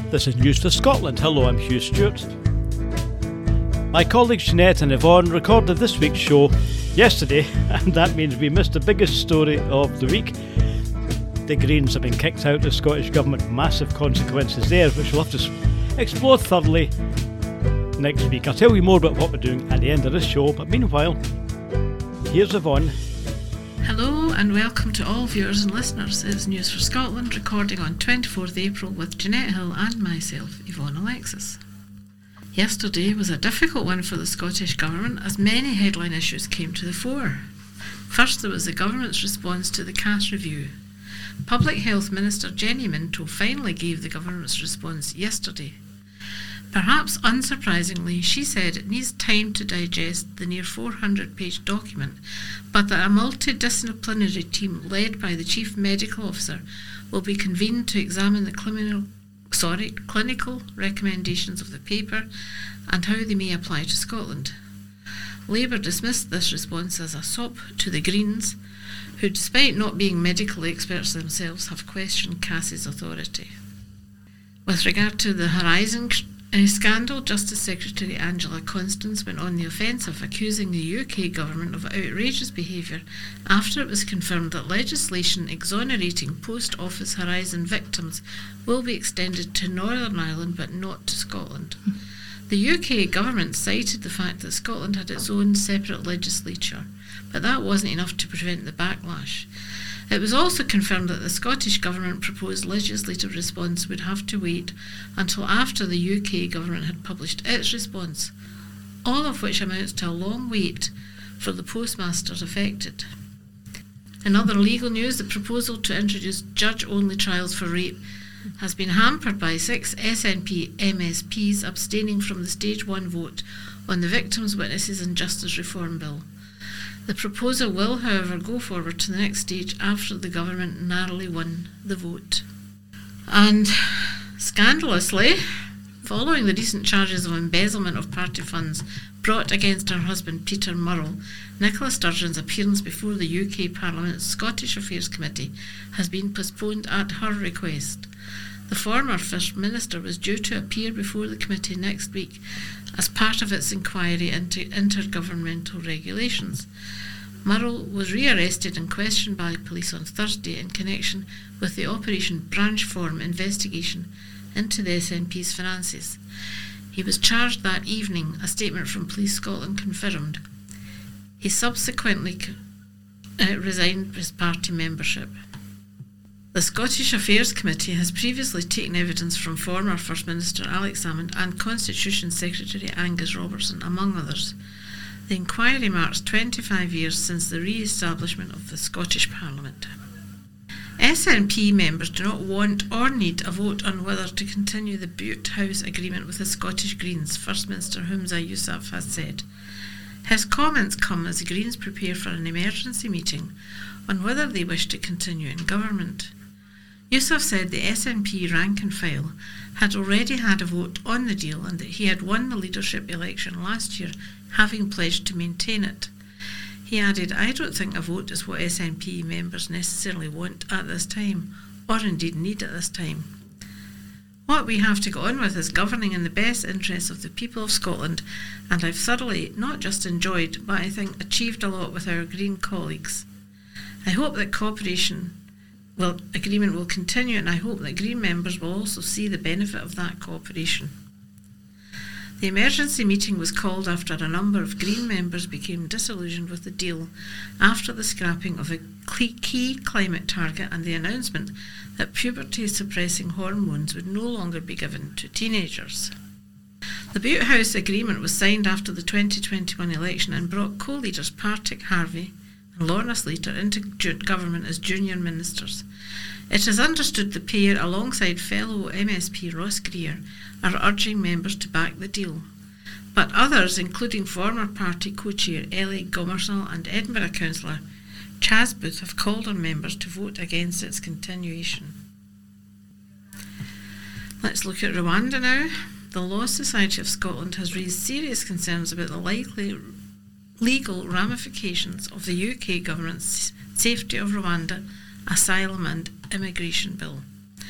This is News for Scotland. Hello, I'm Hugh Stewart. My colleagues Jeanette and Yvonne recorded this week's show yesterday, and that means we missed the biggest story of the week. The Greens have been kicked out of the Scottish Government. Massive consequences there, which we'll have to explore thoroughly next week. I'll tell you more about what we're doing at the end of this show, but meanwhile, here's Yvonne. Hello and welcome to all viewers and listeners. It's News for Scotland, recording on 24th April with Jeanette Hill and myself, Yvonne Alexis. Yesterday was a difficult one for the Scottish Government as many headline issues came to the fore. First, there was the Government's response to the CAS review. Public Health Minister Jenny Minto finally gave the Government's response yesterday. Perhaps unsurprisingly, she said it needs time to digest the near 400-page document, but that a multidisciplinary team led by the Chief Medical Officer will be convened to examine the clinical recommendations of the paper and how they may apply to Scotland. Labour dismissed this response as a sop to the Greens, who, despite not being medical experts themselves, have questioned CAS's authority. With regard to the Horizon scandal, Justice Secretary Angela Constance went on the offensive, accusing the UK Government of outrageous behaviour after it was confirmed that legislation exonerating Post Office Horizon victims will be extended to Northern Ireland but not to Scotland. The UK Government cited the fact that Scotland had its own separate legislature, but that wasn't enough to prevent the backlash. It was also confirmed that the Scottish Government proposed legislative response would have to wait until after the UK Government had published its response, all of which amounts to a long wait for the postmasters affected. In other legal news, the proposal to introduce judge-only trials for rape has been hampered by 6 SNP MSPs abstaining from the Stage 1 vote on the Victims, Witnesses and Justice Reform Bill. The proposal will, however, go forward to the next stage after the Government narrowly won the vote. And scandalously, following the recent charges of embezzlement of party funds brought against her husband Peter Murrell, Nicola Sturgeon's appearance before the UK Parliament's Scottish Affairs Committee has been postponed at her request. The former First Minister was due to appear before the committee next week as part of its inquiry into intergovernmental regulations. Murrell was rearrested and questioned by police on Thursday in connection with the Operation Branchform investigation into the SNP's finances. He was charged that evening, a statement from Police Scotland confirmed. He subsequently resigned his party membership. The Scottish Affairs Committee has previously taken evidence from former First Minister Alex Salmond and Constitution Secretary Angus Robertson, among others. The inquiry marks 25 years since the re-establishment of the Scottish Parliament. SNP members do not want or need a vote on whether to continue the Bute House agreement with the Scottish Greens, First Minister Humza Yousaf has said. His comments come as the Greens prepare for an emergency meeting on whether they wish to continue in government. Yousaf said the SNP rank and file had already had a vote on the deal and that he had won the leadership election last year, having pledged to maintain it. He added, "I don't think a vote is what SNP members necessarily want at this time, or indeed need at this time. What we have to go on with is governing in the best interests of the people of Scotland, and I've thoroughly not just enjoyed, but I think achieved a lot with our Green colleagues. I hope that agreement will continue, and I hope that Green members will also see the benefit of that cooperation." The emergency meeting was called after a number of Green members became disillusioned with the deal after the scrapping of a key climate target and the announcement that puberty-suppressing hormones would no longer be given to teenagers. The Bute House agreement was signed after the 2021 election and brought co-leaders Partick Harvey and Lorna Slater into government as junior ministers. It is understood the pair, alongside fellow MSP Ross Greer, are urging members to back the deal. But others, including former party co-chair Ellie Gomersall and Edinburgh councillor Chas Booth, have called on members to vote against its continuation. Let's look at Rwanda now. The Law Society of Scotland has raised serious concerns about the likely legal ramifications of the UK government's Safety of Rwanda, Asylum and Immigration Bill.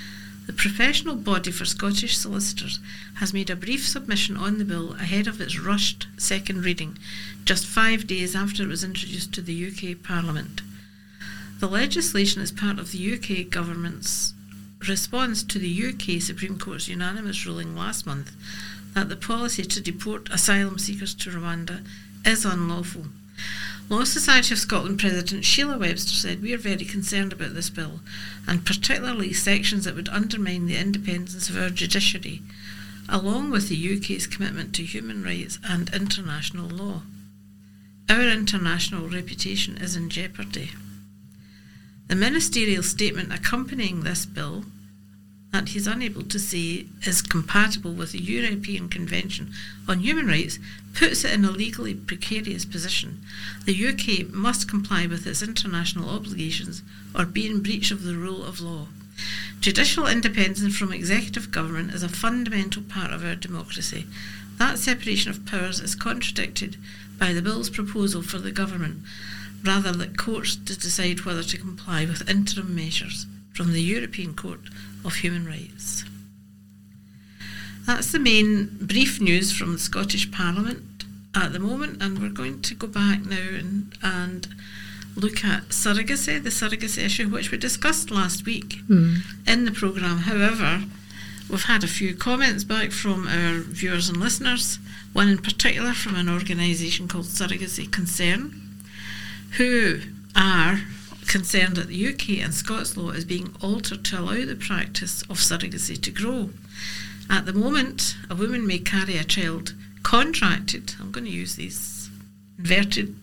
the professional body for Scottish solicitors has made a brief submission on the bill ahead of its rushed second reading, just 5 days after it was introduced to the UK Parliament. The legislation is part of the UK government's response to the UK Supreme Court's unanimous ruling last month that the policy to deport asylum seekers to Rwanda is unlawful. Law Society of Scotland President Sheila Webster said, "We are very concerned about this bill, and particularly sections that would undermine the independence of our judiciary, along with the UK's commitment to human rights and international law. Our international reputation is in jeopardy." The ministerial statement accompanying this bill, that he's unable to say is compatible with the European Convention on Human Rights, puts it in a legally precarious position. The UK must comply with its international obligations or be in breach of the rule of law. Judicial independence from executive government is a fundamental part of our democracy. That separation of powers is contradicted by the bill's proposal for the government, rather than courts to decide whether to comply with interim measures from the European Court of Human Rights. That's the main brief news from the Scottish Parliament at the moment, and we're going to go back now and look at surrogacy, the surrogacy issue, which we discussed last week in the programme. However, we've had a few comments back from our viewers and listeners, one in particular from an organisation called Surrogacy Concern, who are concerned that the UK and Scots law is being altered to allow the practice of surrogacy to grow. At the moment, a woman may carry a child contracted, I'm going to use these inverted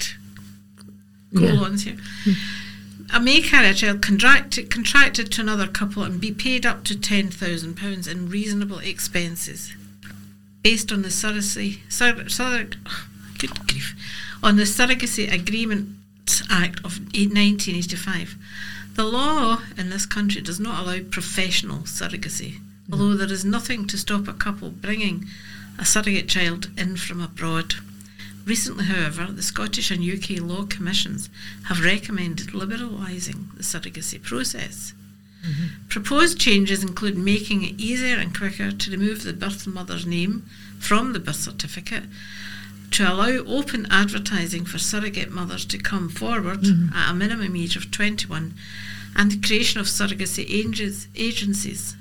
colons here, may carry a child contracted to another couple and be paid up to £10,000 in reasonable expenses based on the Surrogacy Agreement Act of 1985. The law in this country does not allow professional surrogacy, although there is nothing to stop a couple bringing a surrogate child in from abroad. Recently, however, the Scottish and UK law commissions have recommended liberalising the surrogacy process. Proposed changes include making it easier and quicker to remove the birth mother's name from the birth certificate, to allow open advertising for surrogate mothers to come forward at a minimum age of 21, and the creation of surrogacy agencies,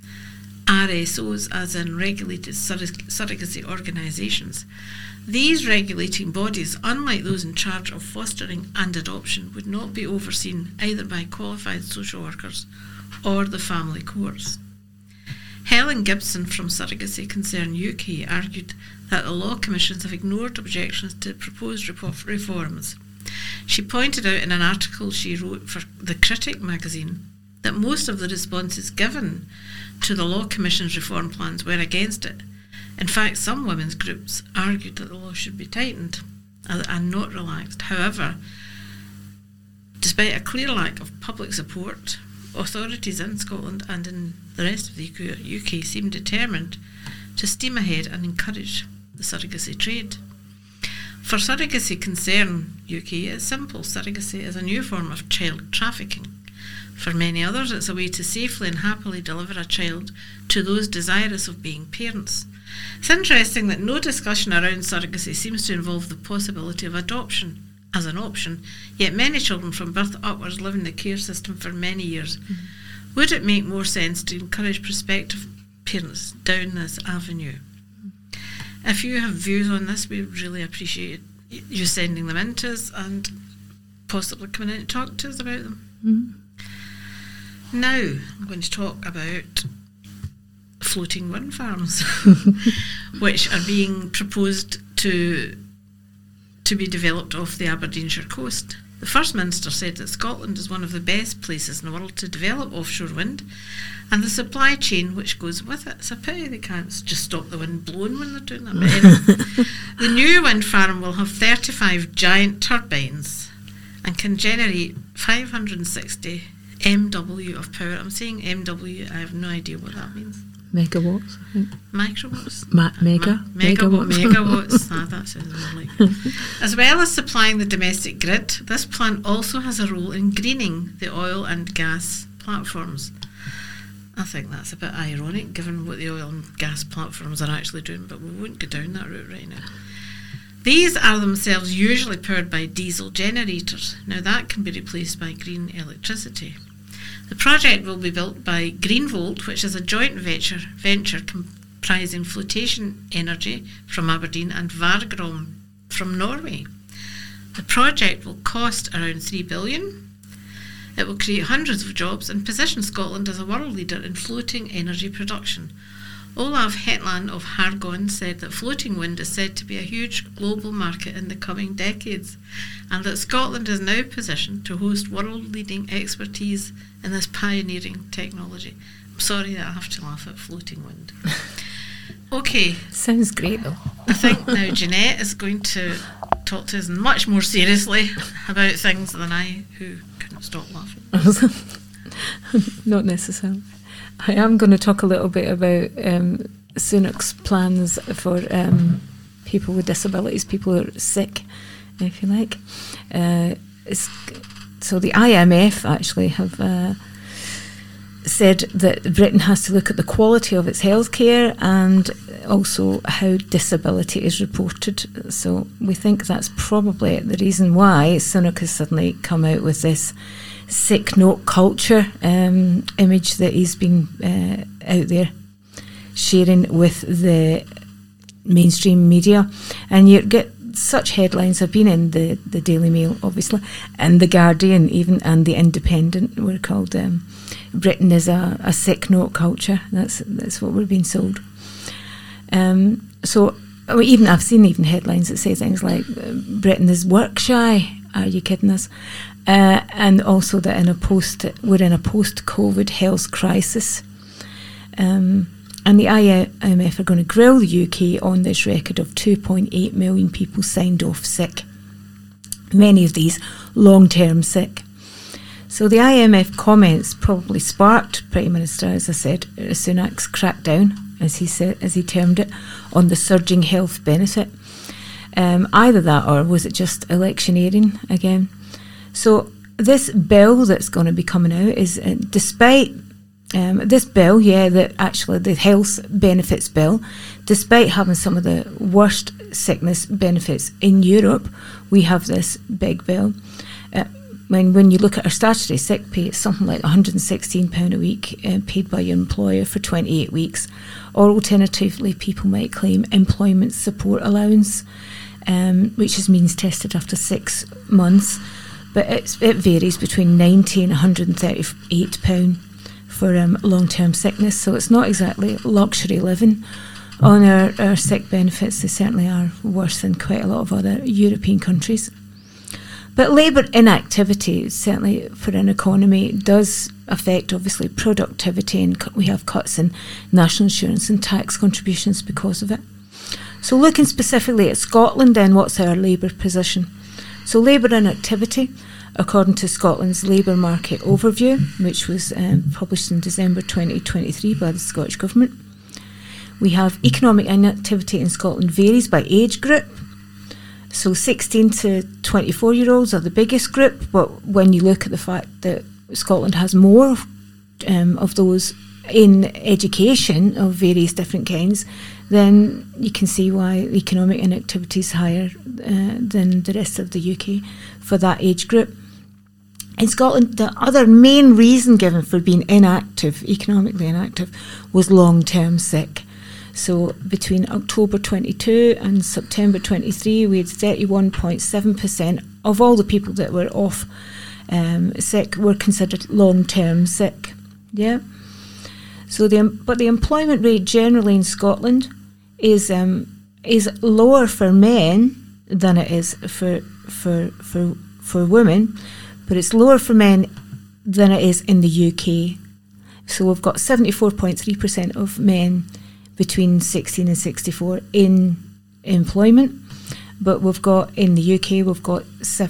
RSOs, as in regulated surrogacy organisations. These regulating bodies, unlike those in charge of fostering and adoption, would not be overseen either by qualified social workers or the family courts. Helen Gibson from Surrogacy Concern UK argued that the law commissions have ignored objections to proposed reforms. She pointed out in an article she wrote for The Critic magazine that most of the responses given to the law commission's reform plans were against it. In fact, some women's groups argued that the law should be tightened and not relaxed. However, despite a clear lack of public support, authorities in Scotland and in the rest of the UK seem determined to steam ahead and encourage the surrogacy trade. For Surrogacy Concern UK, it's simple. Surrogacy is a new form of child trafficking. For many others, it's a way to safely and happily deliver a child to those desirous of being parents. It's interesting that no discussion around surrogacy seems to involve the possibility of adoption as an option, yet many children from birth upwards live in the care system for many years. Would it make more sense to encourage prospective parents down this avenue? If you have views on this, we really appreciate you sending them in to us and possibly coming in to talk to us about them. Now, I'm going to talk about floating wind farms, which are being proposed to be developed off the Aberdeenshire coast. The First Minister said that Scotland is one of the best places in the world to develop offshore wind, and the supply chain which goes with it. It's a pity they can't just stop the wind blowing when they're doing that. But anyway, the new wind farm will have 35 giant turbines and can generate 560 MW of power. I'm saying MW, I have no idea what that means. Megawatts, I think. Microwatts? Megawatts. That sounds more like it. As well as supplying the domestic grid, this plant also has a role in greening the oil and gas platforms. I think that's a bit ironic given what the oil and gas platforms are actually doing, but we won't go down that route right now. These are themselves usually powered by diesel generators. Now that can be replaced by green electricity. The project will be built by Greenvolt, which is a joint venture comprising Flotation Energy from Aberdeen and Vargrom from Norway. The project will cost around $3 billion. It will create hundreds of jobs and position Scotland as a world leader in floating energy production. Olav Hetland of Hargon said that floating wind is said to be a huge global market in the coming decades, and that Scotland is now positioned to host world-leading expertise in this pioneering technology. I'm sorry that I have to laugh at floating wind. Okay. Sounds great though. I think now Jeanette is going to talk to us much more seriously about things than I, who couldn't stop laughing. Not necessarily. I am going to talk a little bit about Sunak's plans for people with disabilities, people who are sick, if you like. So the IMF actually have said that Britain has to look at the quality of its healthcare and also how disability is reported. So we think that's probably the reason why Sunak has suddenly come out with this sick note culture image that he's been out there sharing with the mainstream media. And you get such headlines have been in the Daily Mail, obviously, and the Guardian even, and the Independent were called Britain is a sick note culture. That's what we're being sold. So even I've seen even headlines that say things like Britain is work shy. Are you kidding us? And also that we're in a post-COVID health crisis. And the IMF are going to grill the UK on this record of 2.8 million people signed off sick. Many of these long-term sick. So the IMF comments probably sparked Prime Minister, as I said, Sunak's crackdown, as he termed it, on the surging health benefit. Either that, or was it just electioneering again? So this bill that's going to be coming out is, despite this bill, that actually the health benefits bill, despite having some of the worst sickness benefits in Europe, we have this big bill. When you look at our statutory sick pay, it's something like £116 a week paid by your employer for 28 weeks. Or alternatively, people might claim employment support allowance, which is means tested after 6 months. But it varies between £90 and £138 for long-term sickness. So it's not exactly luxury living on our sick benefits. They certainly are worse than quite a lot of other European countries. But labour inactivity, certainly for an economy, does affect, obviously, productivity, and we have cuts in national insurance and tax contributions because of it. So looking specifically at Scotland then, what's our labour position? So labour inactivity, according to Scotland's Labour Market Overview, which was published in December 2023 by the Scottish Government. We have economic inactivity in Scotland varies by age group. So 16 to 24-year-olds are the biggest group, but when you look at the fact that Scotland has more of those in education of various different kinds, then you can see why economic inactivity is higher than the rest of the UK for that age group. In Scotland, the other main reason given for being inactive, economically inactive, was long-term sick. So between October 22 and September 23, we had 31.7% of all the people that were off sick were considered long-term sick. Yeah. So but the employment rate generally in Scotland is lower for men than it is for women, but it's lower for men than it is in the UK. So we've got 74.3% of men between 16 and 64 in employment, but we've got in the UK we've got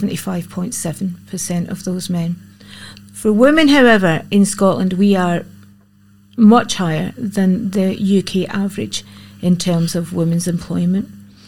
75.7% of those men. For women, however, in Scotland we are much higher than the UK average in terms of women's employment.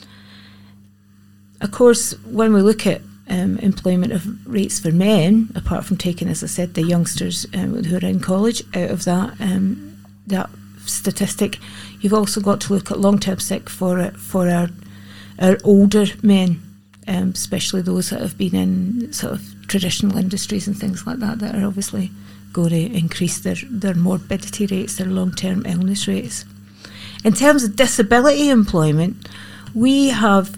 Of course, when we look at employment of rates for men, apart from taking, as I said, the youngsters who are in college out of that that statistic, you've also got to look at long-term sick for our older men, especially those that have been in sort of traditional industries and things like that are obviously going to increase their morbidity rates, their long-term illness rates. In terms of disability employment, we have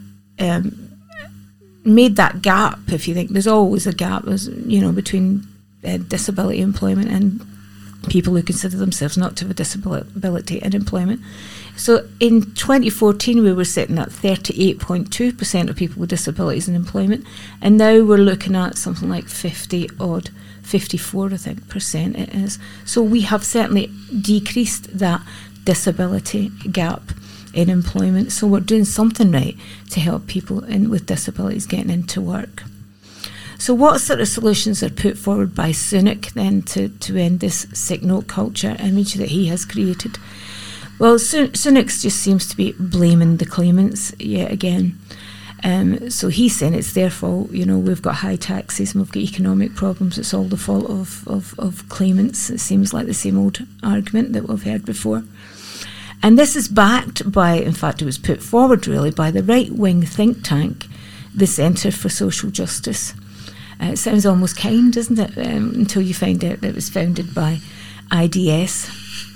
made that gap, if you think. There's always a gap, between disability employment and people who consider themselves not to have a disability in employment. So in 2014, we were sitting at 38.2% of people with disabilities in employment, and now we're looking at something like 54, I think, percent it is. So we have certainly decreased that disability gap in employment. So we're doing something right to help people with disabilities getting into work. So what sort of solutions are put forward by Sunak then to end this sick note culture image that he has created? Well, Sunak just seems to be blaming the claimants yet again. So he's saying it's their fault. We've got high taxes and we've got economic problems. It's all the fault of claimants. It seems like the same old argument that we've heard before. And this is backed by, in fact, it was put forward really by the right-wing think tank, the Centre for Social Justice. It sounds almost kind, doesn't it? Until you find out that it was founded by IDS,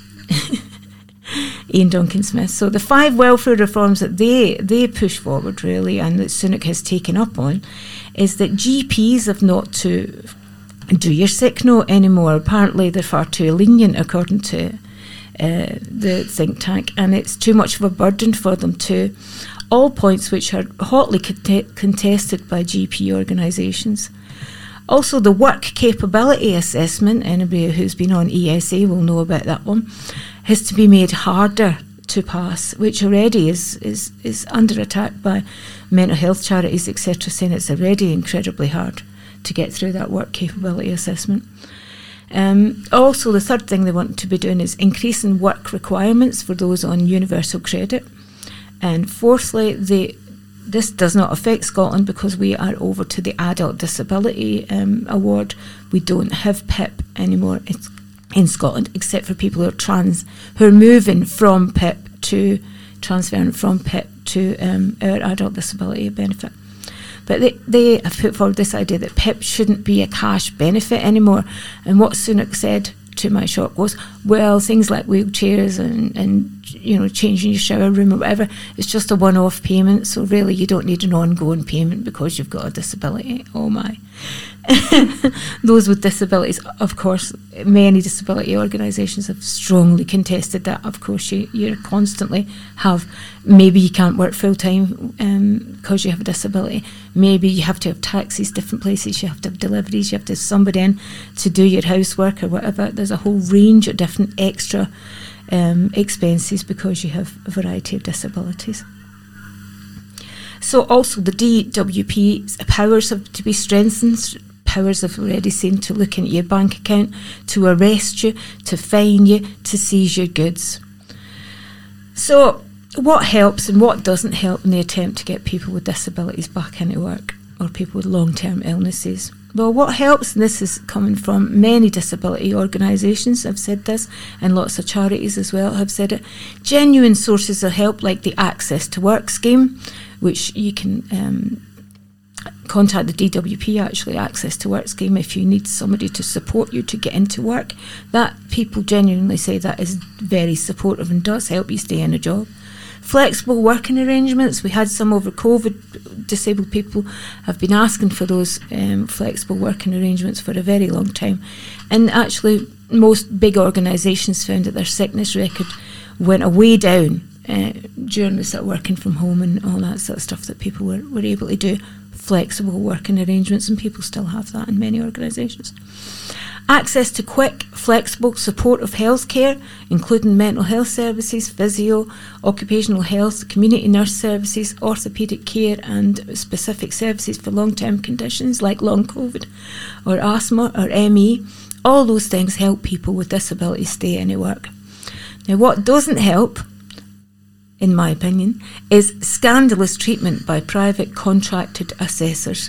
Ian Duncan Smith. So the 5 welfare reforms that they push forward really, and that Sunak has taken up on, is that GPs have not to do your sick note anymore. Apparently they're far too lenient, according to the think tank, and it's too much of a burden for them too. All points which are hotly contested by GP organisations. Also, the work capability assessment, anybody who's been on ESA will know about that one, has to be made harder to pass, which already is under attack by mental health charities, etc., saying it's already incredibly hard to get through that work capability assessment. Also, the third thing they want to be doing is increasing work requirements for those on universal credit. And fourthly, this does not affect Scotland because we are over to the Adult Disability Award. We don't have PIP anymore in Scotland, except for people who are trans, who are moving from PIP to transferring from PIP to our Adult Disability benefit. But they have put forward this idea that PIP shouldn't be a cash benefit anymore. And what Sunak said, to my shock, was, well, things like wheelchairs and changing your shower room or whatever, it's just a one-off payment, so really you don't need an ongoing payment because you've got a disability. Oh my. Those with disabilities, of course, many disability organisations have strongly contested that. Of course, you constantly have, maybe you can't work full-time because you have a disability. Maybe you have to have taxis different places, you have to have deliveries, you have to have somebody in to do your housework or whatever. There's a whole range of different extra expenses because you have a variety of disabilities. So also the DWP's powers have to be strengthened. Powers have already seen to look into your bank account, to arrest you, to fine you, to seize your goods. So what helps and what doesn't help in the attempt to get people with disabilities back into work, or people with long-term illnesses? Well, what helps, and this is coming from many disability organisations have said this, and lots of charities as well have said it, genuine sources of help like the Access to Work scheme, which you can contact the DWP, actually, Access to Work scheme, if you need somebody to support you to get into work. That people genuinely say that is very supportive and does help you stay in a job. Flexible working arrangements, we had some over COVID. Disabled people have been asking for those flexible working arrangements for a very long time, and actually most big organisations found that their sickness record went way down during the sort of working from home and all that sort of stuff, that people were able to do flexible working arrangements, and people still have that in many organisations. Access to quick, flexible, supportive healthcare, including mental health services, physio, occupational health, community nurse services, orthopaedic care, and specific services for long-term conditions like long COVID or asthma or ME. All those things help people with disabilities stay in work. Now, what doesn't help, in my opinion, is scandalous treatment by private contracted assessors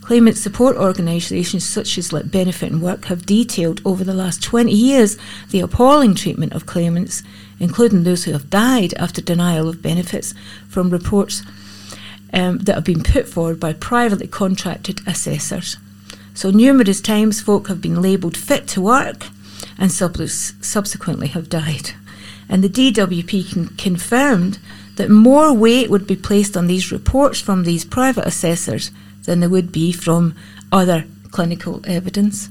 Claimant support organisations such as Let Benefit and Work have detailed over the last 20 years the appalling treatment of claimants, including those who have died after denial of benefits, from reports that have been put forward by privately contracted assessors. So numerous times folk have been labelled fit to work and subsequently have died. And the DWP confirmed that more weight would be placed on these reports from these private assessors than there would be from other clinical evidence.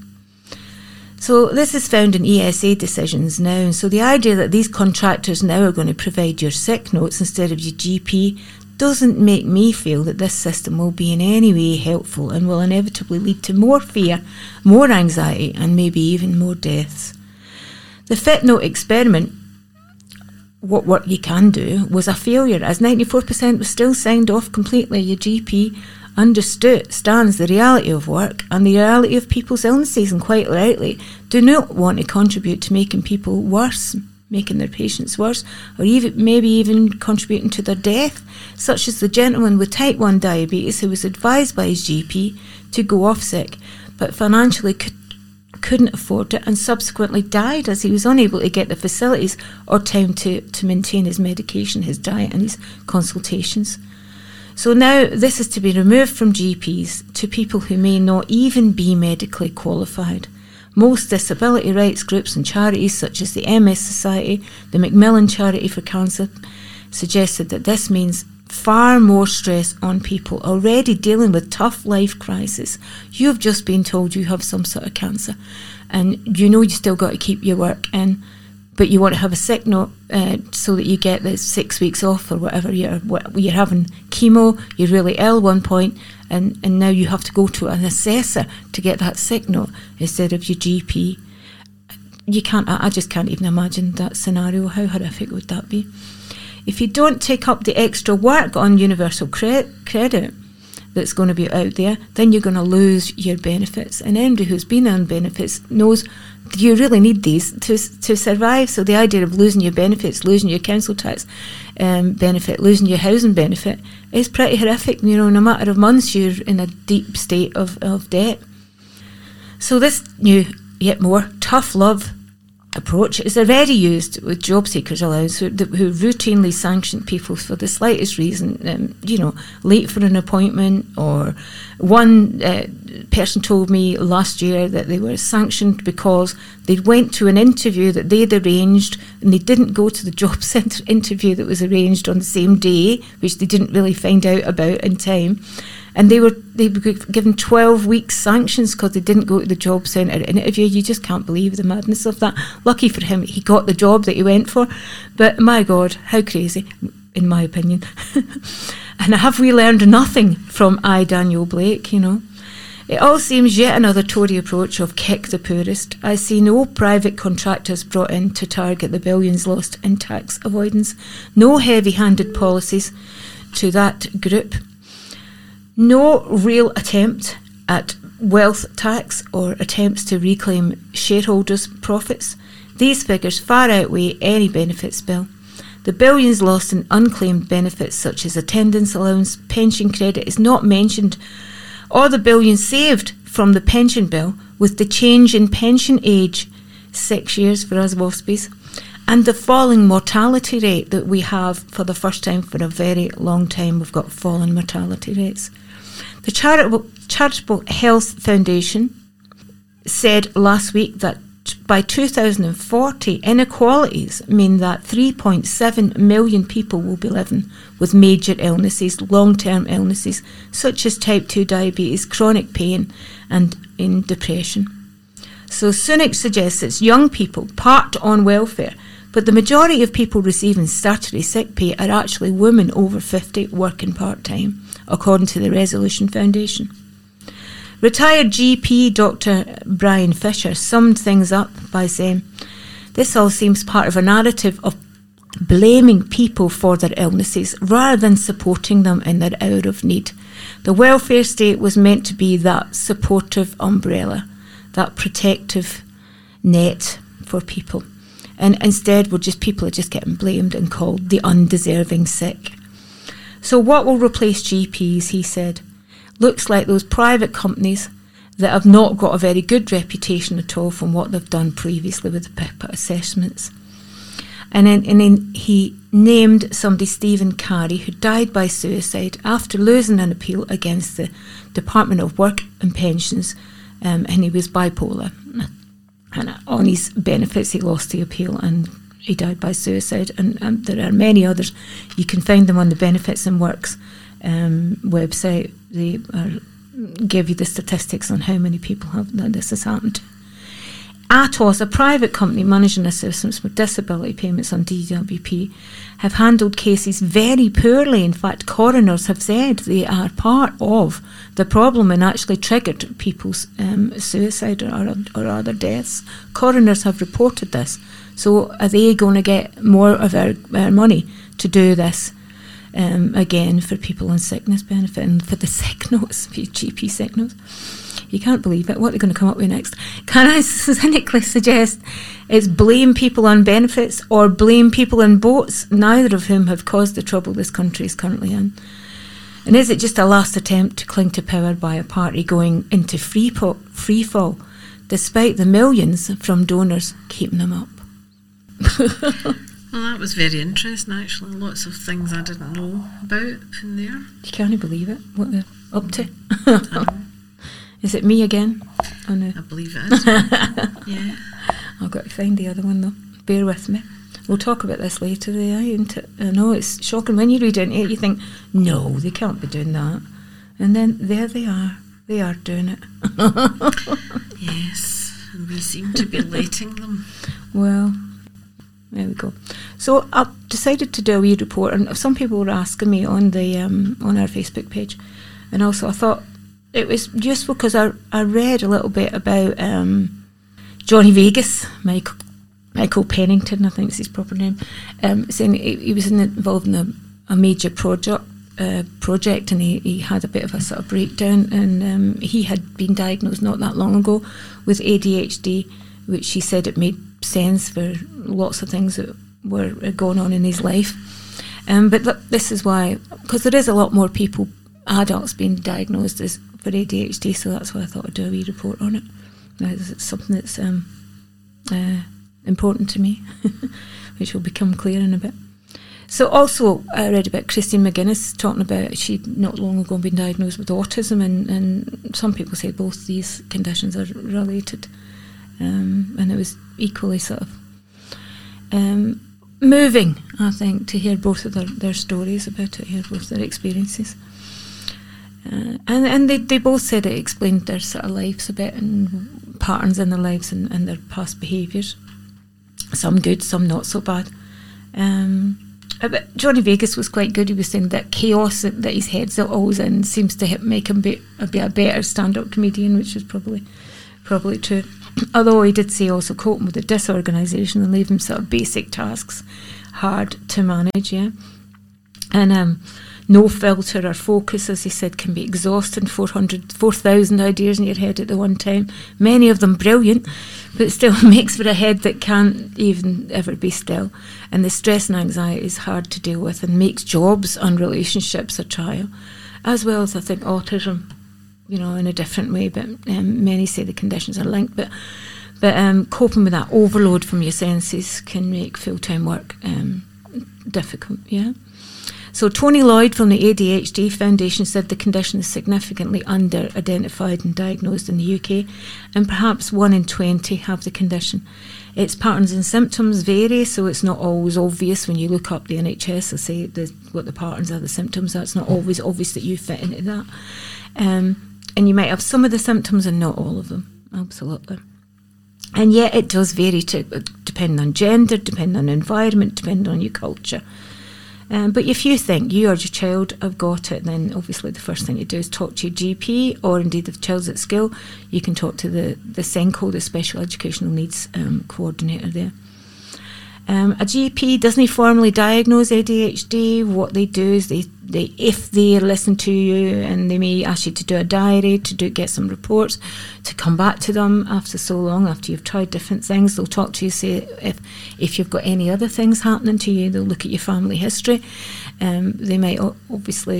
So this is found in ESA decisions now. And so the idea that these contractors now are going to provide your sick notes instead of your GP doesn't make me feel that this system will be in any way helpful and will inevitably lead to more fear, more anxiety, and maybe even more deaths. The FitNote experiment, what work you can do, was a failure, as 94% was still signed off completely. Your GP understands the reality of work and the reality of people's illnesses, and quite rightly do not want to contribute to making people worse, making their patients worse, or maybe even contributing to their death, such as the gentleman with type 1 diabetes who was advised by his GP to go off sick, but financially couldn't afford it and subsequently died as he was unable to get the facilities or time to maintain his medication, his diet and his consultations. So now this is to be removed from GPs to people who may not even be medically qualified. Most disability rights groups and charities such as the MS Society, the Macmillan Charity for Cancer, suggested that this means far more stress on people already dealing with tough life crisis. You've just been told you have some sort of cancer and you know you still got to keep your work in, but you want to have a sick note so that you get the 6 weeks off or whatever. You're having chemo, you're really ill one point, and now you have to go to an assessor to get that sick note instead of your GP. I just can't even imagine that scenario. How horrific would that be? If you don't take up the extra work on universal credit that's going to be out there, then you're going to lose your benefits. And anybody who's been on benefits knows you really need these to survive. So the idea of losing your benefits, losing your council tax benefit, losing your housing benefit is pretty horrific. You know, in a matter of months, you're in a deep state of debt. So this new, yet more tough love approach is already used with job seekers allowance who routinely sanction people for the slightest reason, late for an appointment. Or one person told me last year that they were sanctioned because they went to an interview that they'd arranged and they didn't go to the job centre interview that was arranged on the same day, which they didn't really find out about in time. And they were given 12 weeks sanctions because they didn't go to the job centre interview. You just can't believe the madness of that. Lucky for him, he got the job that he went for. But my God, how crazy, in my opinion. And have we learned nothing from Daniel Blake, It all seems yet another Tory approach of kick the poorest. I see no private contractors brought in to target the billions lost in tax avoidance. No heavy-handed policies to that group. No real attempt at wealth tax or attempts to reclaim shareholders' profits. These figures far outweigh any benefits bill. The billions lost in unclaimed benefits such as attendance allowance, pension credit is not mentioned, or the billions saved from the pension bill with the change in pension age, 6 years for us WASPies, and the falling mortality rate that we have for the first time for a very long time. We've got falling mortality rates. The Charitable Health Foundation said last week that by 2040, inequalities mean that 3.7 million people will be living with major illnesses, long-term illnesses, such as type 2 diabetes, chronic pain, and in depression. So Sunak suggests it's young people parked on welfare, but the majority of people receiving statutory sick pay are actually women over 50 working part-time, according to the Resolution Foundation. Retired GP Dr. Brian Fisher summed things up by saying, "This all seems part of a narrative of blaming people for their illnesses rather than supporting them in their hour of need. The welfare state was meant to be that supportive umbrella, that protective net for people. And instead, people are just getting blamed and called the undeserving sick." So what will replace GPs, he said? looks like those private companies that have not got a very good reputation at all from what they've done previously with the PIPA assessments. And then he named somebody, Stephen Carey, who died by suicide after losing an appeal against the Department of Work and Pensions, and he was bipolar. And on his benefits, he lost the appeal and he died by suicide. And there are many others. You can find them on the Benefits and Works website. They give you the statistics on how many people this has happened to. Atos, a private company managing assistance with disability payments on DWP, have handled cases very poorly. In fact, coroners have said they are part of the problem and actually triggered people's suicide or other deaths. Coroners have reported this. So are they going to get more of our money to do this again for people on sickness benefit and for the sick notes, for GP sick notes? You can't believe it. What are they going to come up with next? Can I cynically suggest it's blame people on benefits or blame people in boats, neither of whom have caused the trouble this country is currently in? And is it just a last attempt to cling to power by a party going into free fall, despite the millions from donors keeping them up? Well, that was very interesting, actually. Lots of things I didn't know about in there. You can't believe it, what they're up to. Is it me again? Oh, no. I believe it is. Yeah. I've got to find the other one, though. Bear with me. We'll talk about this later. I know it's shocking. When you read into it, you think, no, they can't be doing that. And then there they are. They are doing it. Yes, and we seem to be letting them. Well, there we go. So I've decided to do a wee report, and some people were asking me on the on our Facebook page, and also I thought it was useful because I read a little bit about Johnny Vegas, Michael Pennington, I think is his proper name, saying he was involved in a major project, and he had a bit of a sort of breakdown, and he had been diagnosed not that long ago with ADHD, which he said it made sense for lots of things that were going on in his life. But this is why, because there is a lot more people, adults, being diagnosed for ADHD, so that's why I thought I'd do a wee report on it. It's something that's important to me, which will become clear in a bit. So also I read about Christine McGuinness talking about she'd not long ago been diagnosed with autism, and some people say both these conditions are related, and it was equally sort of moving, I think, to hear both of their stories about it, hear both their experiences. And they both said it explained their sort of lives a bit and patterns in their lives and their past behaviours. Some good, some not so bad. But Johnny Vegas was quite good. He was saying that chaos that his head's always in seems to make him be a better stand-up comedian, which is probably true. Although he did say also coping with the disorganisation and leaving sort of basic tasks hard to manage, yeah. And no filter or focus, as he said, can be exhausting. 4,000 ideas in your head at the one time, many of them brilliant, but it still makes for a head that can't even ever be still. And the stress and anxiety is hard to deal with and makes jobs and relationships a trial, as well as, I think, autism, in a different way. But many say the conditions are linked, but coping with that overload from your senses can make full-time work difficult, yeah. So Tony Lloyd from the ADHD Foundation said the condition is significantly under-identified and diagnosed in the UK, and perhaps 1 in 20 have the condition. Its patterns and symptoms vary, so it's not always obvious when you look up the NHS or say what the patterns are, the symptoms are. It's not always obvious that you fit into that. And you might have some of the symptoms and not all of them, absolutely. And yet it does vary depending on gender, depending on environment, depending on your culture. But if you think you or your child have got it, then obviously the first thing you do is talk to your GP, or indeed if the child's at school, you can talk to the SENCO, the Special Educational Needs Coordinator there. A GP doesn't formally diagnose ADHD. What they do is they if they listen to you, and they may ask you to do a diary, get some reports, to come back to them after so long, after you've tried different things. They'll talk to you, say if you've got any other things happening to you. They'll look at your family history. They might obviously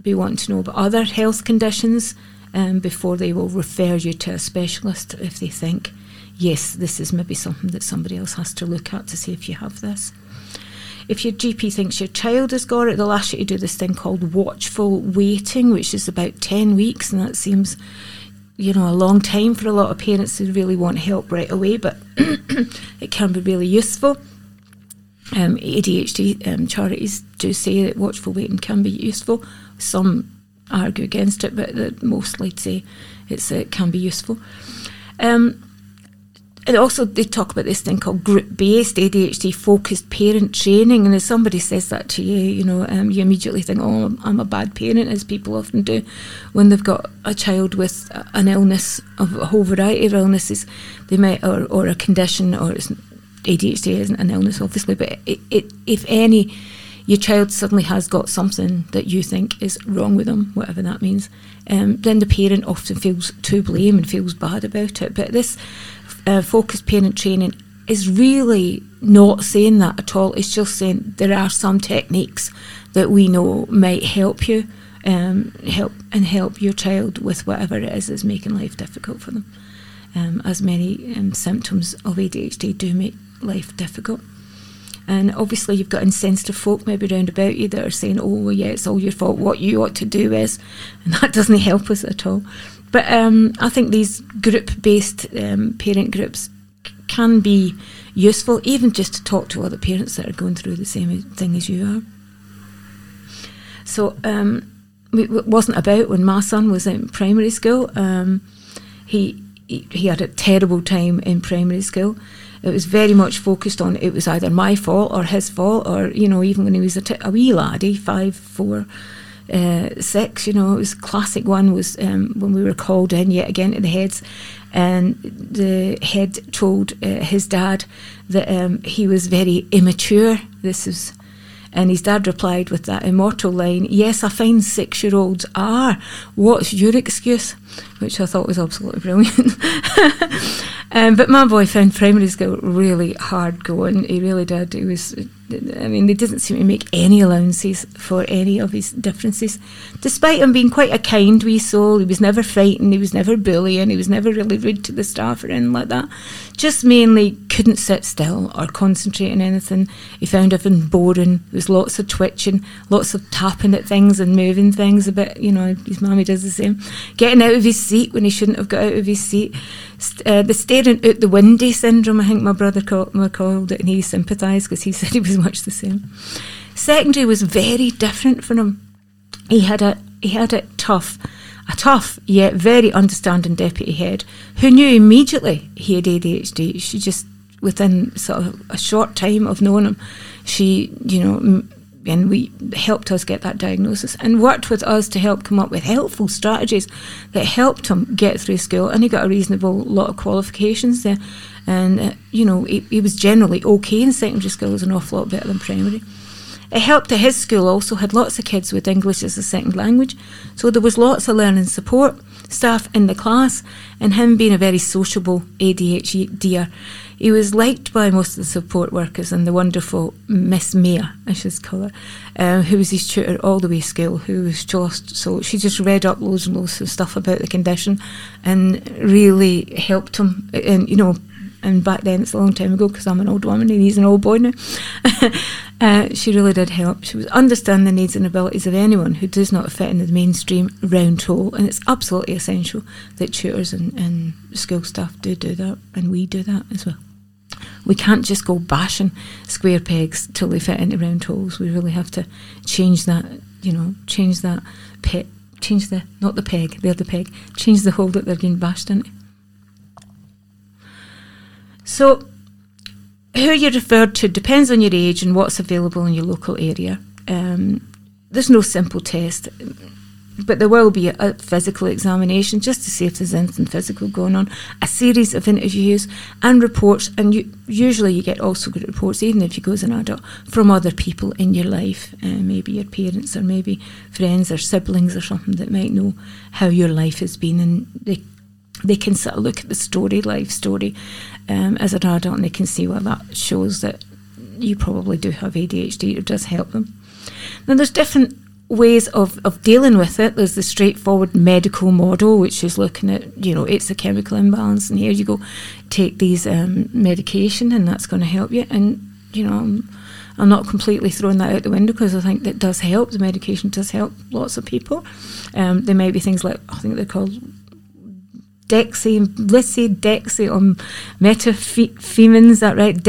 be wanting to know about other health conditions before they will refer you to a specialist if they think, yes, this is maybe something that somebody else has to look at to see if you have this. If your GP thinks your child has got it, they'll ask you to do this thing called watchful waiting, which is about 10 weeks, and that seems, a long time for a lot of parents who really want help right away, but it can be really useful. ADHD charities do say that watchful waiting can be useful. Some argue against it, but mostly say it can be useful. And also they talk about this thing called group-based ADHD focused parent training, and if somebody says that to you, you immediately think, oh, I'm a bad parent, as people often do when they've got a child with an illness, of a whole variety of illnesses. They might, or a condition, or ADHD isn't an illness obviously, but if any, your child suddenly has got something that you think is wrong with them, whatever that means, then the parent often feels to blame and feels bad about it. But this focused parent training is really not saying that at all. It's just saying there are some techniques that we know might help you, help your child with whatever it is that's making life difficult for them. As many symptoms of ADHD do make life difficult. And obviously you've got insensitive folk maybe round about you that are saying, oh, well, yeah, it's all your fault, what you ought to do is, and that doesn't help us at all. But I think these group-based parent groups can be useful, even just to talk to other parents that are going through the same thing as you are. So it wasn't about when my son was in primary school. He had a terrible time in primary school. It was very much focused on it was either my fault or his fault, or, even when he was a wee laddie, 5, 4, 6, it was classic one was when we were called in yet again to the heads, and the head told his dad that he was very immature. And his dad replied with that immortal line, "Yes, I find 6-year-olds are. What's your excuse?" Which I thought was absolutely brilliant. But my boy found primary school really hard going. He really did. They didn't seem to make any allowances for any of his differences. Despite him being quite a kind wee soul, he was never frightened, he was never bullying, he was never really rude to the staff or anything like that. Just mainly couldn't sit still or concentrate on anything. He found everything boring. There was lots of twitching, lots of tapping at things and moving things a bit. His mammy does the same. Getting out of his seat when he shouldn't have got out of his seat. The staring out the window syndrome, I think my brother called it, and he sympathised because he said he was much the same. Secondary was very different for him. He had it tough. A tough yet very understanding deputy head who knew immediately he had ADHD. She just, within sort of a short time of knowing him, she, and we helped us get that diagnosis and worked with us to help come up with helpful strategies that helped him get through school, and he got a reasonable lot of qualifications there. And, he was generally okay in secondary school. It was an awful lot better than primary. It helped that his school also had lots of kids with English as a second language, so there was lots of learning support staff in the class, and him being a very sociable ADHDer, he was liked by most of the support workers, and the wonderful Miss Mia, I should call her, who was his tutor all the way to school, who was just, so she just read up loads and loads of stuff about the condition and really helped him, and back then, it's a long time ago because I'm an old woman and he's an old boy now. She really did help. She was understanding the needs and abilities of anyone who does not fit in the mainstream round hole, and it's absolutely essential that tutors and school staff do that, and we do that as well. We can't just go bashing square pegs till they fit into round holes. We really have to change that, change the hole that they're getting bashed into. So, who you're referred to depends on your age and what's available in your local area. There's no simple test, but there will be a physical examination just to see if there's anything physical going on, a series of interviews and reports, and usually you get also good reports, even if you go as an adult, from other people in your life, maybe your parents or maybe friends or siblings or something that might know how your life has been, and they can sort of look at the life story as an adult, and they can see, well, that shows that you probably do have ADHD. It does help them. Now, there's different ways of dealing with it. There's the straightforward medical model, which is looking at, it's a chemical imbalance, and here you go, take these medication, and that's going to help you. And, I'm not completely throwing that out the window, because I think that does help. The medication does help lots of people. There may be things like, I think they're called methamphetamine, is that right?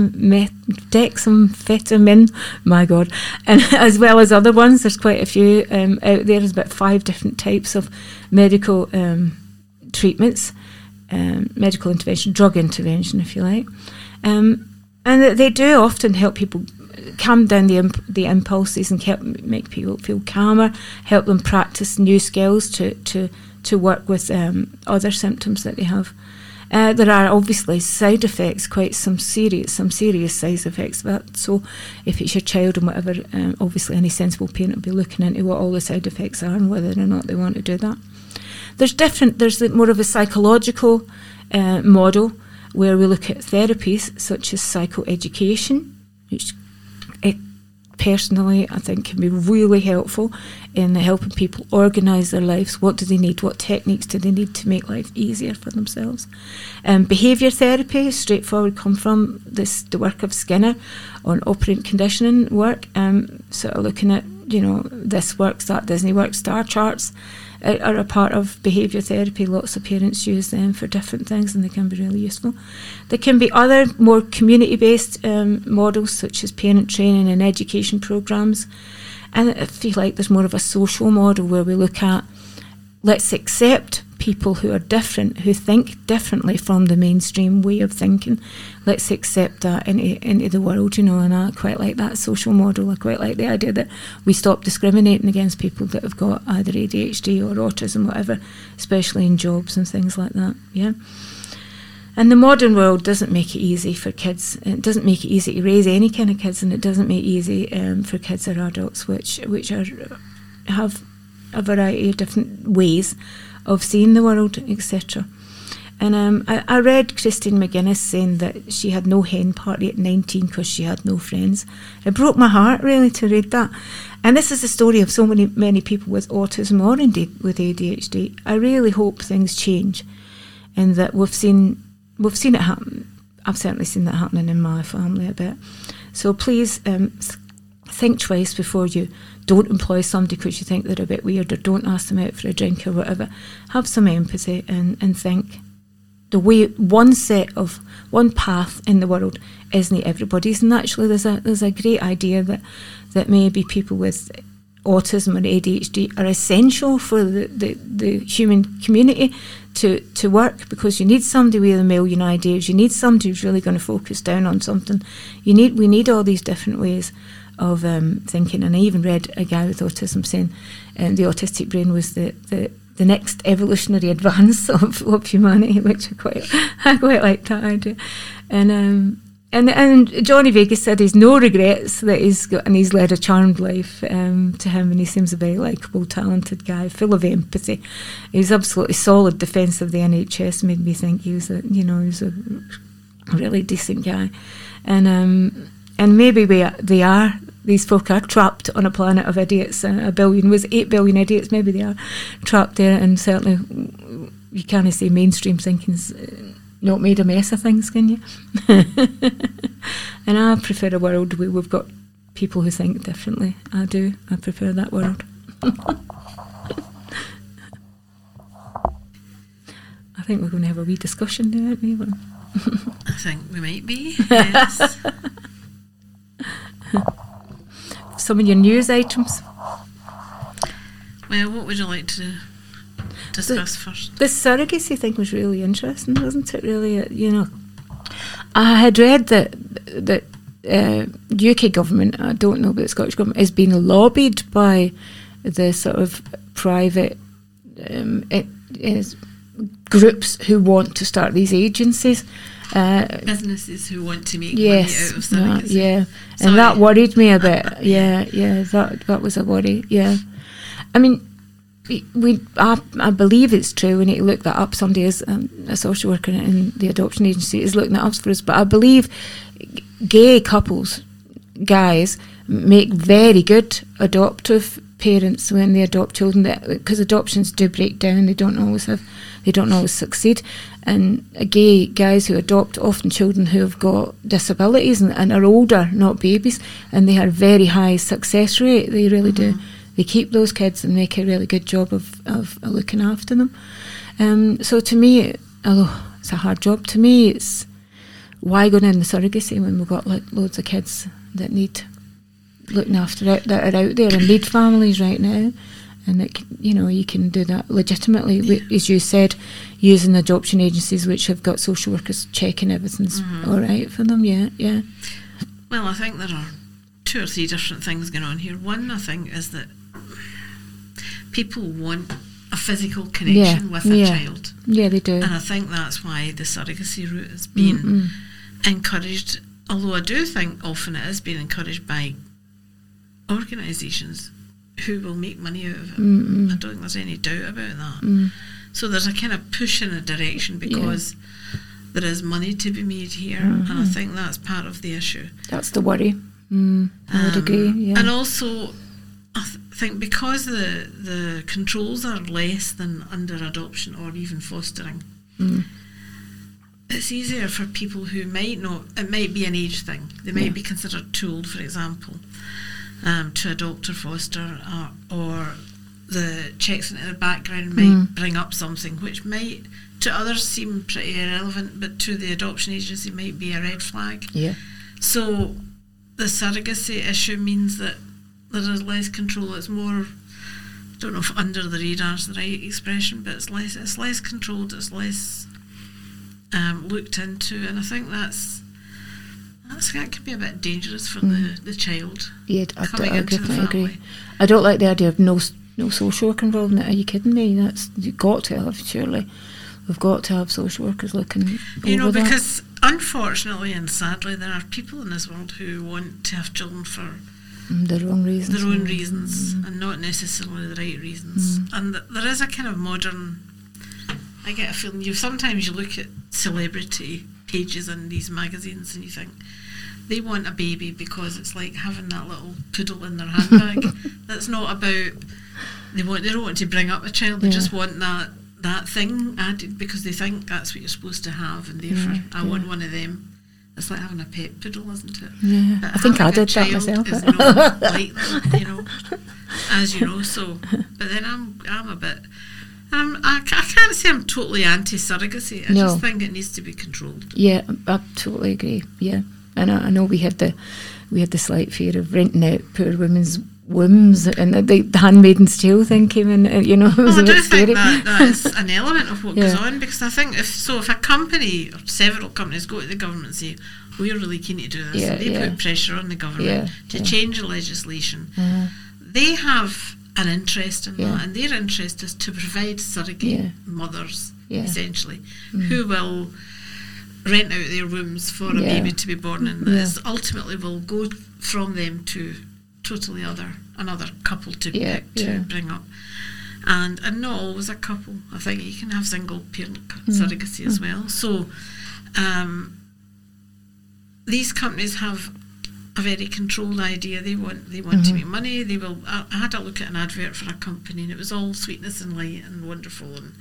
Dexamphetamine, my God. And as well as other ones, there's quite a few out there. There's about 5 different types of medical treatments, medical intervention, drug intervention, if you like. And they do often help people calm down the impulses and make people feel calmer, help them practice new skills to work with other symptoms that they have. There are obviously side effects, quite some serious side effects of that. So if it's your child and whatever, obviously any sensible parent will be looking into what all the side effects are and whether or not they want to do that. There's more of a psychological model where we look at therapies such as psychoeducation, which personally I think can be really helpful in helping people organise their lives. What do they need? What techniques do they need to make life easier for themselves? Behaviour therapy, straightforward, come from the work of Skinner on operant conditioning work, sort of looking at, this works, that doesn't work. Star charts are a part of behaviour therapy. Lots of parents use them for different things, and they can be really useful. There can be other more community-based models, such as parent training and education programmes. And I feel like there's more of a social model where we look at, let's accept people who are different, who think differently from the mainstream way of thinking. Let's accept that into the world, and I quite like that social model. I quite like the idea that we stop discriminating against people that have got either ADHD or autism, whatever, especially in jobs and things like that, yeah. And the modern world doesn't make it easy for kids. It doesn't make it easy to raise any kind of kids, and it doesn't make it easy for kids or adults, which have a variety of different ways of seeing the world, etc. And I read Christine McGuinness saying that she had no hen party at 19 because she had no friends. It broke my heart, really, to read that. And this is the story of so many people with autism or indeed with ADHD. I really hope things change, and that we've seen it happen. I've certainly seen that happening in my family a bit. So please think twice before you don't employ somebody because you think they're a bit weird, or don't ask them out for a drink or whatever. Have some empathy and think the way one path in the world isn't everybody's. And actually there's a great idea that maybe people with autism or ADHD are essential for the human community to work, because you need somebody with a million ideas. You need somebody who's really going to focus down on something. We need all these different ways of thinking. And I even read a guy with autism saying the autistic brain was the next evolutionary advance of humanity, which I quite like that idea. And Johnny Vegas said he's no regrets that he's led a charmed life to him, and he seems a very likeable, talented guy, full of empathy. He's absolutely solid defence of the NHS. Made me think he was a really decent guy, and maybe these folk are trapped on a planet of idiots. 8 billion idiots. Maybe they are trapped there, and certainly you can't say mainstream thinking's not made a mess of things, can you? And I prefer a world where we've got people who think differently. I do. I prefer that world. I think we're going to have a wee discussion now, aren't we? I think we might be, yes. Some of your news items. Well, what would you like to discuss first? The surrogacy thing was really interesting, wasn't it? Really, I had read that UK government, I don't know, but the Scottish government is being lobbied by the sort of private groups who want to start these agencies. Businesses who want to make money out of surrogacy. Yeah, and that worried me a bit. Yeah, that was a worry. Yeah, I mean, I believe it's true. We need to look that up. Somebody is a social worker in the adoption agency is looking that up for us. But I believe gay couples, guys, make very good adoptive parents when they adopt children, because adoptions do break down. They don't always succeed. And guys who adopt often children who have got disabilities and are older, not babies, and they have a very high success rate. They really do. They keep those kids and make a really good job of looking after them. So to me, although it's a hard job, to me it's why going in the surrogacy when we've got loads of kids that need looking after that are out there and need families right now, and you can do that legitimately, as you said, using adoption agencies which have got social workers checking everything's all right for them. Yeah. Well, I think there are 2 or 3 different things going on here. One, I think, is that people want a physical connection with a child. Yeah, they do. And I think that's why the surrogacy route has been encouraged, although I do think often it is being encouraged by organisations who will make money out of it. I don't think there's any doubt about that. So there's a kind of push in a direction because there is money to be made here, and I think that's part of the issue. That's the worry. I would agree. Yeah. And also, I think because the controls are less than under adoption or even fostering, it's easier for people who might not. It might be an age thing. They might be considered too old, for example, to adopt or foster, or the checks into their background might bring up something which might to others seem pretty irrelevant, but to the adoption agency might be a red flag. Yeah. So the surrogacy issue means that there is less control. It's more, I don't know if under the radar is the right expression, but it's less controlled. It's less looked into, and I think that could be a bit dangerous for the child. Yeah, I agree. I don't like the idea of no social worker involved in it. Are you kidding me? You've got to have, surely. We've got to have social workers looking over that. Because unfortunately and sadly there are people in this world who want to have children for their own reasons and not necessarily the right reasons. And there is a kind of modern, I get a feeling, sometimes you look at celebrity pages in these magazines and you think they want a baby because it's like having that little poodle in their handbag. That's not about they don't want to bring up a child, they just want that thing added because they think that's what you're supposed to have, and therefore I want one of them. It's like having a pet poodle, isn't it? Yeah, but I think I did that myself. Is not like that, as you know. So, but then I'm a bit. I can't say I'm totally anti-surrogacy. I just think it needs to be controlled. Yeah, I totally agree. Yeah, and I know we had the slight fear of renting out poor women's wombs, and the Handmaid's Tale thing came in. It was a bit scary. I do think that is an element of what goes on, because I think if a company or several companies go to the government and say we're really keen to do this, and they put pressure on the government to change the legislation, they have an interest in that, and their interest is to provide surrogate mothers, essentially, who will rent out their wombs for a baby to be born, and this ultimately will go from them to totally another couple to pick to bring up, and not always a couple. I think you can have single parent surrogacy as well. So these companies have a very controlled idea. They want to make money. They will. I had a look at an advert for a company, and it was all sweetness and light and wonderful, and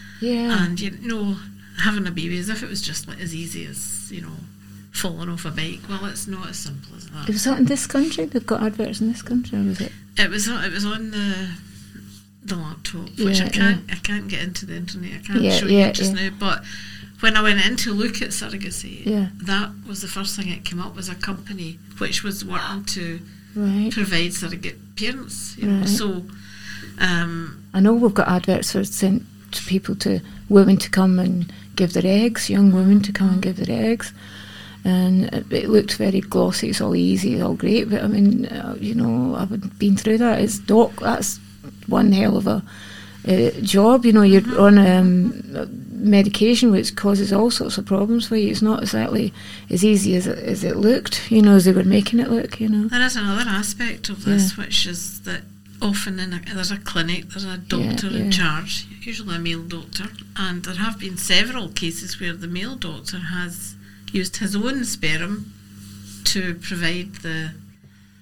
having a baby as if it was just as easy as falling off a bike. Well, it's not as simple as that. Was that in this country? They've got adverts in this country, or was it? It was on the laptop, which I can't get into the internet. I can't show you just now. But when I went in to look at surrogacy, that was the first thing that came up, was a company which was working to provide surrogate parents. So I know we've got adverts for sent to people, to women to come and give their eggs, young women to come and give their eggs. And it looked very glossy. It's all easy, it's all great, but I mean, I've been through that. That's one hell of a job. You're on medication which causes all sorts of problems for you. It's not exactly as easy as it looked, as they were making it look. There is another aspect of this, which is that often there's a clinic, there's a doctor in charge, usually a male doctor, and there have been several cases where the male doctor has used his own sperm to provide the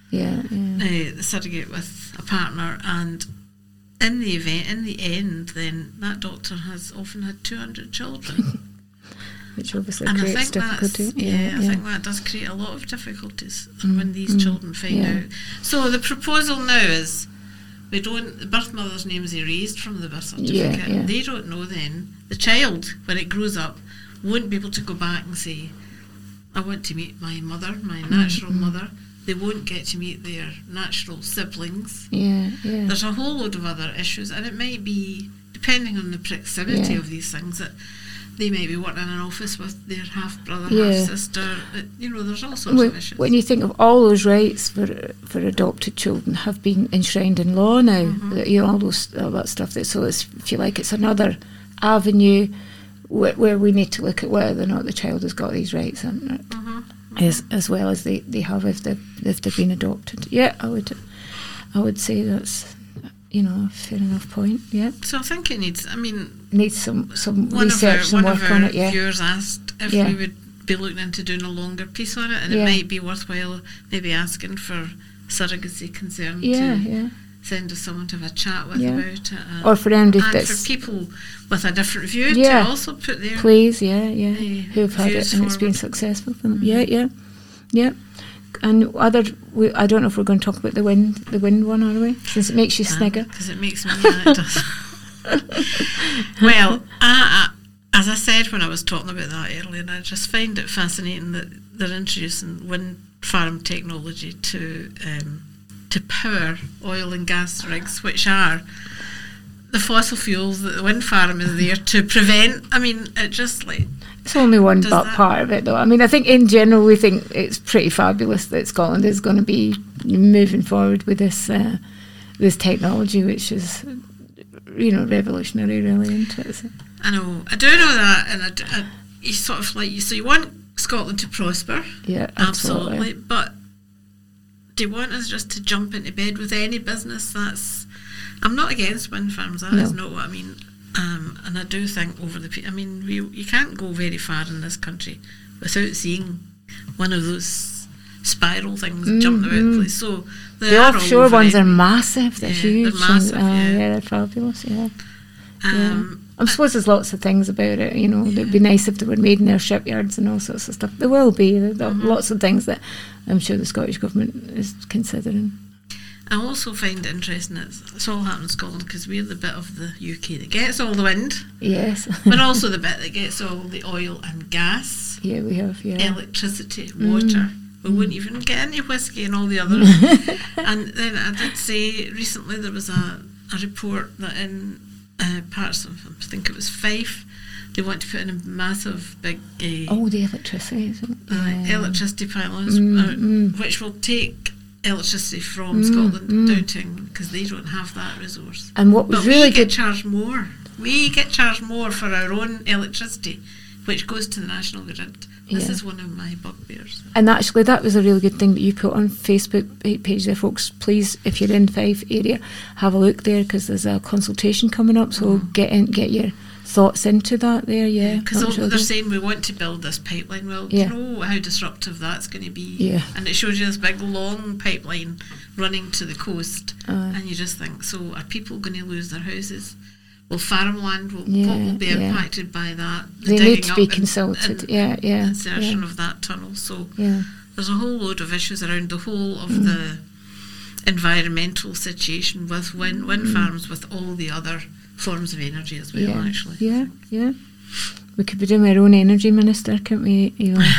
the surrogate with a partner, and in the end, then that doctor has often had 200 children. Which obviously and creates difficulty. I think that does create a lot of difficulties when these children find out. So the proposal now is the birth mother's name is erased from the birth certificate. Yeah. They don't know then. The child, when it grows up, won't be able to go back and say, I want to meet my mother, my natural mother. They won't get to meet their natural siblings. There's a whole load of other issues, and it might be, depending on the proximity of these things, that they might be working in an office with their half-brother, half-sister. There's all sorts of issues. When you think of all those rights for adopted children have been enshrined in law now, all that stuff. So I feel like it's another avenue where we need to look at whether or not the child has got these rights, as well as they have if they've been adopted. Yeah, I would say that's a fair enough point. Yeah. So I think it needs some research, some work on it. Yeah. One of our viewers asked if we would be looking into doing a longer piece on it, and it might be worthwhile maybe asking for surrogacy concern to send us someone to have a chat with about it, or for anybody and for people with a different view to also put their who've had it and it's been successful for them. And I don't know if we're going to talk about the wind one, are we? Since it makes you snigger. Because it makes me, it does. Well, as I said when I was talking about that earlier, I just find it fascinating that they're introducing wind farm technology to power oil and gas rigs, which are the fossil fuels that the wind farm is there to prevent. It just it's only one part of it, though. I think in general we think it's pretty fabulous that Scotland is going to be moving forward with this technology, which is revolutionary, really, isn't it? I know. I do know that, and you sort of so you want Scotland to prosper, absolutely, but do you want us just to jump into bed with any business? I'm not against wind farms. That is not what I mean. And I do think you can't go very far in this country without seeing one of those spiral things jumping about the place. So the offshore ones are massive. They're huge. They're massive. They're fabulous. I suppose there's lots of things about it. It'd be nice if they were made in their shipyards and all sorts of stuff. There will be. There are lots of things that I'm sure the Scottish Government is considering. I also find it interesting that it's all happening in Scotland because we're the bit of the UK that gets all the wind. Yes. But also the bit that gets all the oil and gas. Yeah, we have, electricity, water. We wouldn't even get any whiskey and all the others. And then I did say recently there was a report that in parts of, I think it was Fife, they want to put in a massive big... the electricity, isn't it? Electricity pylons, which will take electricity from Scotland down to England because they don't have that resource. And what was really good... get charged more. We get charged more for our own electricity, which goes to the national grid. This is one of my bugbears. And actually, that was a really good thing that you put on Facebook page there, folks. Please, if you're in Fife area, have a look there because there's a consultation coming up. So get your thoughts into that there. Because they're saying we want to build this pipeline. Well, do you know how disruptive that's going to be? Yeah. And it shows you this big long pipeline running to the coast, and you just think, so are people going to lose their houses? Well, farmland what will be impacted by that? They need to be consulted. Insertion of that tunnel. So there's a whole load of issues around the whole of the environmental situation with wind farms, with all the other forms of energy as well. Actually, we could be doing our own energy minister, couldn't we?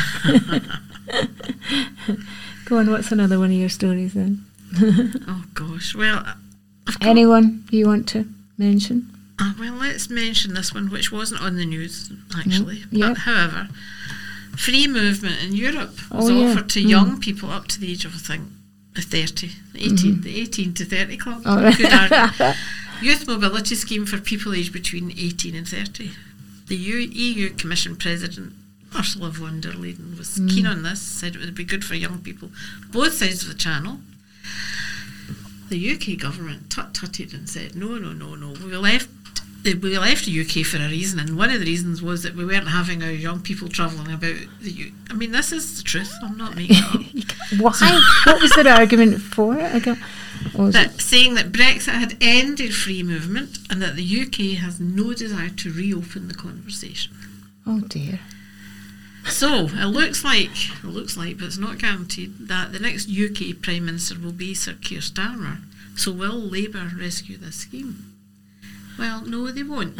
Go on. What's another one of your stories then? Oh gosh. Well, anyone you want to mention? Well, let's mention this one, which wasn't on the news, actually. But, however, free movement in Europe was offered to young people up to the age of, I think, 30, 18, the 18 to 30 club. Youth mobility scheme for people aged between 18 and 30. The EU Commission President, Ursula von der Leyen, was keen on this, said it would be good for young people, both sides of the channel. The UK government tut-tutted and said, no, we left we left the UK for a reason, and one of the reasons was that we weren't having our young people travelling about the I mean, this is the truth. I'm not making it up. Why? What was their argument for it? Saying that Brexit had ended free movement and that the UK has no desire to reopen the conversation. Oh dear. So it looks like, but it's not guaranteed, that the next UK Prime Minister will be Sir Keir Starmer. So will Labour rescue this scheme? Well, no, they won't.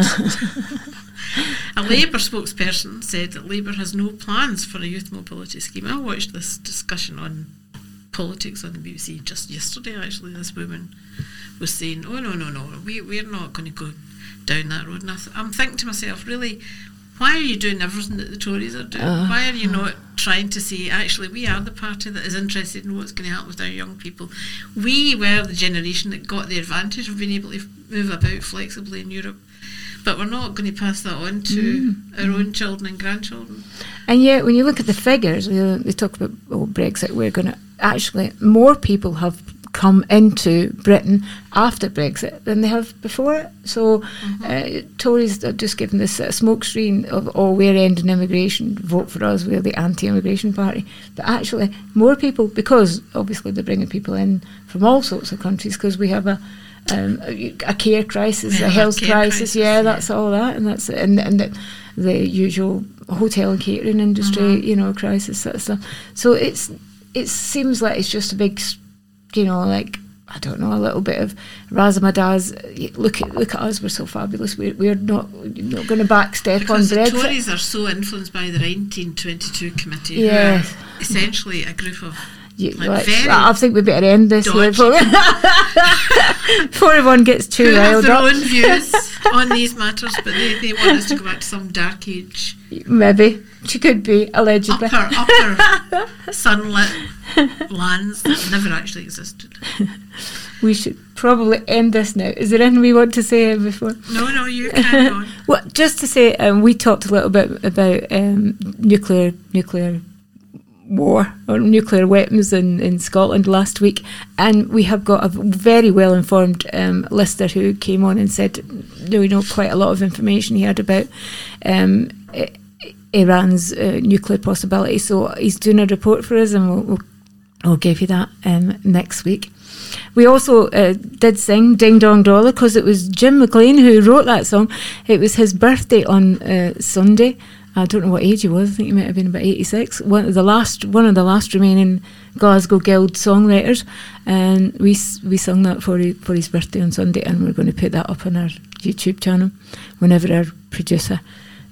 A Labour spokesperson said that Labour has no plans for a youth mobility scheme. I watched this discussion on politics on the BBC just yesterday, actually. This woman was saying, oh, no, we're not going to go down that road. And I'm thinking to myself, really, why are you doing everything that the Tories are doing? Why are you not trying to say, actually, we are the party that is interested in what's going to happen with our young people? We were the generation that got the advantage of being able to move about flexibly in Europe, but we're not going to pass that on to our own children and grandchildren. And yet, when you look at the figures, they talk about Brexit, we're going to actually, more people have come into Britain after Brexit than they have before it. So Tories are just giving this smoke screen of, we're ending immigration, vote for us, we're the anti-immigration party. But actually, more people, because obviously they're bringing people in from all sorts of countries, because we have a care crisis, a health crisis, that's all that, and that's and the usual hotel and catering industry, crisis sort of stuff. So it seems like it's just a big, I don't know, a little bit of razzmatazz. Look at us, we're so fabulous. We're not going to backstep because on Brexit. The Tories are so influenced by the 1922 committee, who are essentially a group of I think we better end this before everyone gets too riled up. They have their own views on these matters, but they want us to go back to some dark age. Maybe. She could be, allegedly. Upper sunlit lands that never actually existed. We should probably end this now. Is there anything we want to say before? No, you carry on. Well, just to say, we talked a little bit about nuclear war or nuclear weapons in Scotland last week, and we have got a very well informed listener who came on and said we know quite a lot of information he had about Iran's nuclear possibility. So he's doing a report for us, and we'll give you that next week. We also did sing Ding Dong Dollar because it was Jim McLean who wrote that song. It was his birthday on Sunday. I don't know what age he was. I think he might have been about 86. One of the last remaining Glasgow Guild songwriters, and we sung that for his birthday on Sunday, and we're going to put that up on our YouTube channel whenever our producer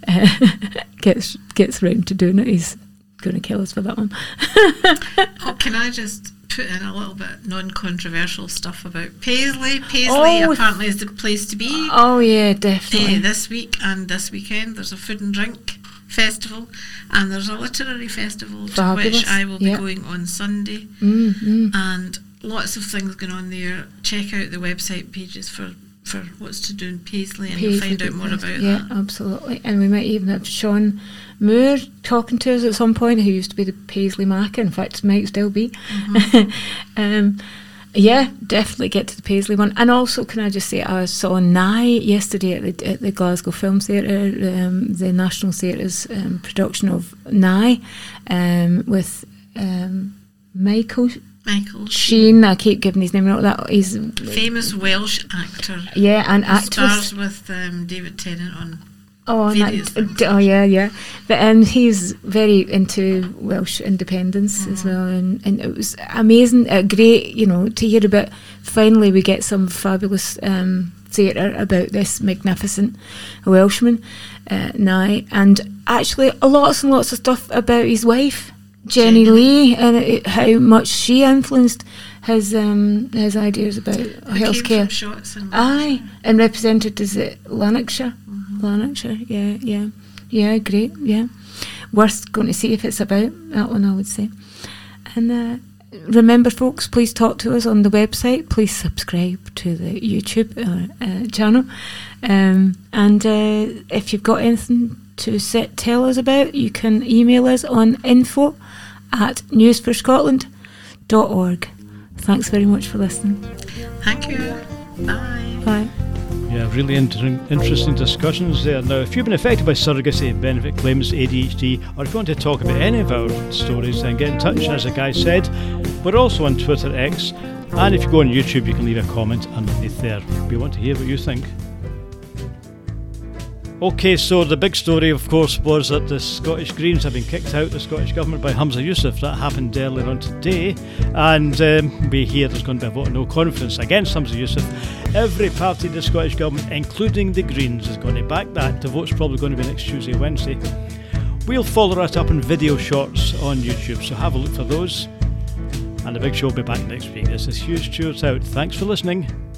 gets round to doing it. He's going to kill us for that one. Can I just put in a little bit non-controversial stuff about Paisley? Paisley apparently is the place to be. Oh yeah, definitely. This week and this weekend there's a food and drink festival, and there's a literary festival to which I will be going on Sunday, and lots of things going on there. Check out the website pages for what's to do in Paisley, and you'll find out more about that. Yeah, absolutely. And we might even have Sean Moore talking to us at some point, who used to be the Paisley Macker, in fact might still be. Yeah, definitely get to the Paisley one. And also, can I just say, I saw Nye yesterday at the Glasgow Film Theatre, the National Theatre's production of Nye, with Michael Sheen. I keep giving his name out. That he's famous Welsh actor. Yeah, and actress. Stars with David Tennant on. Yeah. But he's very into Welsh independence as well, and it was amazing, great, to hear about. Finally, we get some fabulous theatre about this magnificent Welshman, Nye, and actually lots and lots of stuff about his wife, Jenny Lee, and how much she influenced his ideas about healthcare. And represented, is it Lanarkshire? Lanarkshire, yeah, great, yeah. Worth going to see if it's about that one, I would say. And remember, folks, please talk to us on the website. Please subscribe to the YouTube channel. And if you've got anything to tell us about, you can email us on info@newsforscotland.org. Thanks very much for listening. Thank you. Bye. Bye. Yeah. Yeah, really interesting discussions there. Now, if you've been affected by surrogacy, benefit claims, ADHD, or if you want to talk about any of our stories, then get in touch. As the guy said, we're also on Twitter, X, and if you go on YouTube, you can leave a comment underneath there. We want to hear what you think. Okay, so the big story, of course, was that the Scottish Greens have been kicked out of the Scottish Government by Humza Yousaf. That happened earlier on today, and we hear there's going to be a vote of no confidence against Humza Yousaf. Every party in the Scottish Government, including the Greens, is going to back that. The vote's probably going to be next Tuesday, Wednesday. We'll follow that up in video shorts on YouTube, so have a look for those. And the big show will be back next week. This is Hugh Stewart out. Thanks for listening.